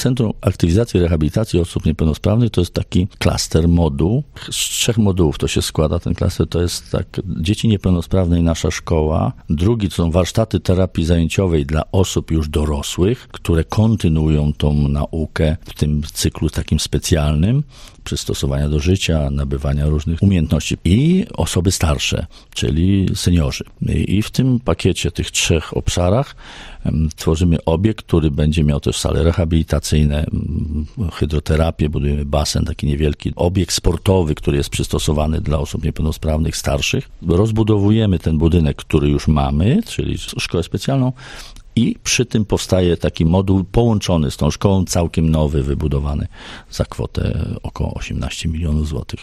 Centrum Aktywizacji i Rehabilitacji Osób Niepełnosprawnych to jest taki klaster moduł. Z 3 modułów to się składa. Ten klaster to jest tak, dzieci niepełnosprawne i nasza szkoła. Drugi to są warsztaty terapii zajęciowej dla osób już dorosłych, które kontynuują tą naukę w tym cyklu takim specjalnym, przystosowania do życia, nabywania różnych umiejętności i osoby starsze, czyli seniorzy. I w tym pakiecie tych 3 obszarach tworzymy obiekt, który będzie miał też sale rehabilitacyjne, hydroterapię, budujemy basen, taki niewielki obiekt sportowy, który jest przystosowany dla osób niepełnosprawnych, starszych. Rozbudowujemy ten budynek, który już mamy, czyli szkołę specjalną, i przy tym powstaje taki moduł połączony z tą szkołą, całkiem nowy, wybudowany za kwotę około 18 milionów złotych.